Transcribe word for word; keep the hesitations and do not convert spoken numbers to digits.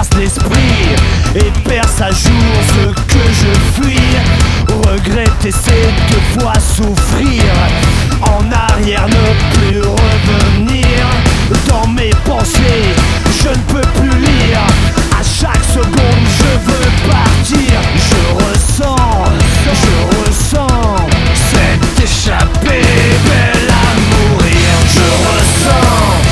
traverse l'esprit et perce à jour ce que je fuis. Regretter c'est deux fois souffrir.